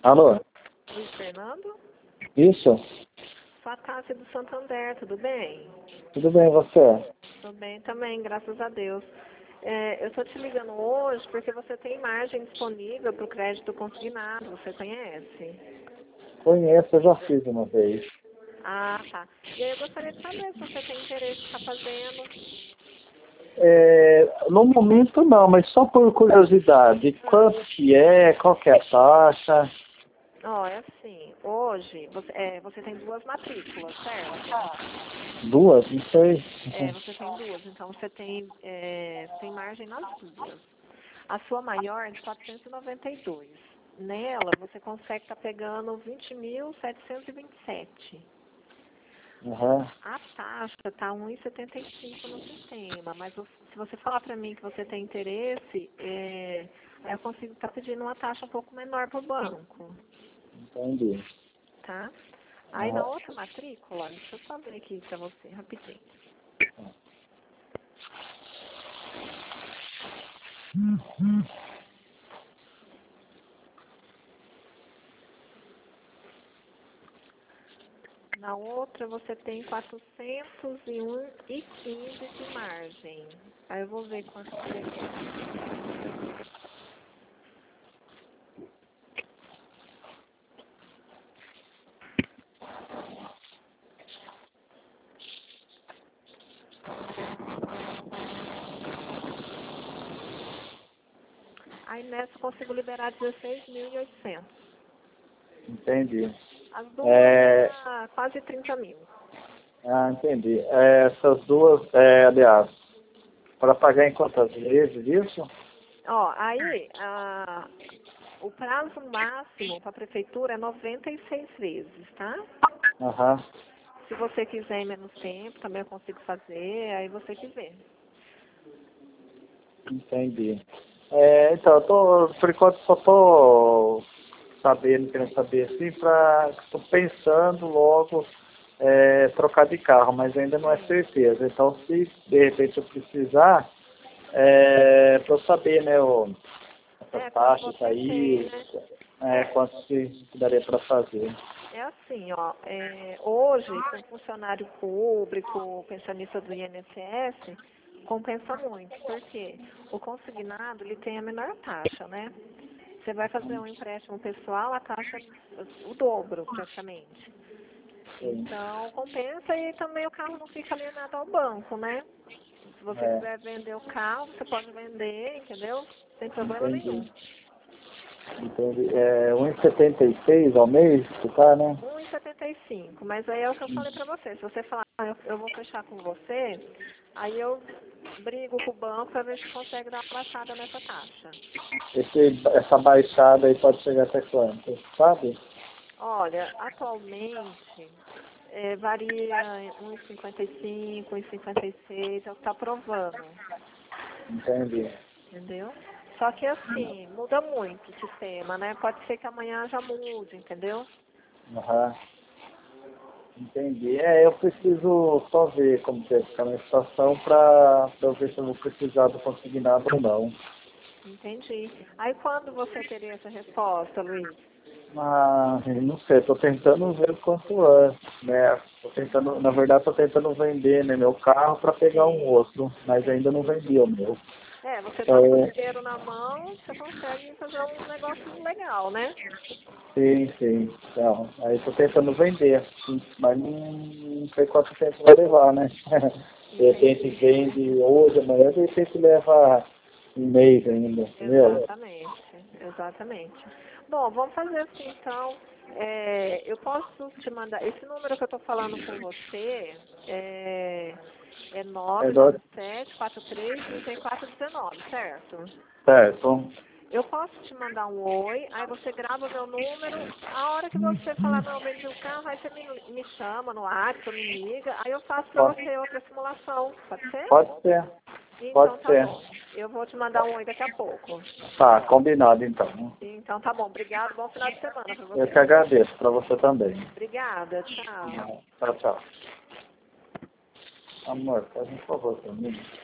Alô? Luiz Fernando? Isso? Sou a Tássia do Santander, tudo bem? Tudo bem, você? Tudo bem também, graças a Deus. Eu estou te ligando hoje porque você tem margem disponível para o crédito consignado, você conhece? Conheço, eu já fiz uma vez. Ah, tá. E aí eu gostaria de saber se você tem interesse em estar fazendo. No momento não, mas só por curiosidade, quanto que é, qual que é a taxa? Ó, é assim, hoje você tem duas matrículas, certo? Duas? Não sei. Você tem duas, então você tem margem nas duas. A sua maior é de 492. Nela, você consegue estar pegando 20.727. Uhum. A taxa está 1,75 no sistema, mas se você falar para mim que você tem interesse, aí eu consigo estar pedindo uma taxa um pouco menor para o banco, Entendi. tá? Aí na outra matrícula, deixa eu só ver aqui para você, rapidinho. Na outra você tem 401,15 de margem. Aí eu vou ver quanto que você quer. Aí nessa eu consigo liberar 16.800. Entendi. As duas dá quase 30 mil. Entendi. Essas duas, aliás, para pagar em quantas vezes isso? Ó, aí o prazo máximo para a prefeitura é 96 vezes, tá? Aham. Se você quiser em menos tempo, também eu consigo fazer, aí você que vê. Entendi. Então, por enquanto só tô sabendo, querendo saber assim, tô pensando logo trocar de carro, mas ainda não é certeza. Então, se de repente eu precisar, para eu saber, né, essas Quando taxas você tem, aí, né? quanto que daria para fazer. É assim, ó, hoje, com funcionário público, pensionista do INSS, compensa muito, porque o consignado, ele tem a menor taxa, né? Você vai fazer um empréstimo pessoal, a taxa é o dobro, praticamente. Sim. Então, compensa e também o carro não fica alienado ao banco, né? Se você quiser vender o carro, você pode vender, entendeu? Sem problema Entendi. nenhum. Entendi. 1,76 ao mês, que tá, né? 1,75, mas aí é o que eu falei pra você. Se você falar, eu vou fechar com você, aí eu brigo com o banco pra ver se consegue dar uma baixada nessa taxa. Essa baixada aí pode chegar até quanto, sabe? Olha, atualmente varia 1,55, 1,56, é o que tá provando, Entendi. entendeu? Só que assim, muda muito o sistema, né? Pode ser que amanhã já mude, entendeu? Aham. Entendi. Eu preciso só ver como que vai ficar a minha situação para eu ver se eu vou precisar do consignado ou não. Entendi. Aí quando você teria essa resposta, Luiz? Não sei, estou tentando ver o quanto antes, né? Na verdade, estou tentando vender, né, meu carro para pegar um outro, mas ainda não vendi o meu. Você tá com o dinheiro na mão, você consegue fazer um negócio legal, né? Sim, sim. Então, aí estou tentando vender, mas não sei quanto tempo vai levar, né? De repente vende hoje, amanhã, de repente leva um mês ainda, entendeu? Exatamente. Bom, vamos fazer assim então. Eu posso te mandar. Esse número que eu estou falando com você é É do... 997433419, certo? Certo. Eu posso te mandar um oi, aí você grava meu número. A hora que você falar, não, vendi o carro, aí você me chama no WhatsApp, me liga, aí eu faço pra você outra simulação. Pode ser? Pode ser. Então Pode tá ser. bom. Eu vou te mandar um oi daqui a pouco. Tá, combinado então. Então tá bom. Obrigado. Bom final de semana pra Eu você. que agradeço, para você também. Obrigada. Tchau. Tchau, tchau. Amor, faz um favor para mim.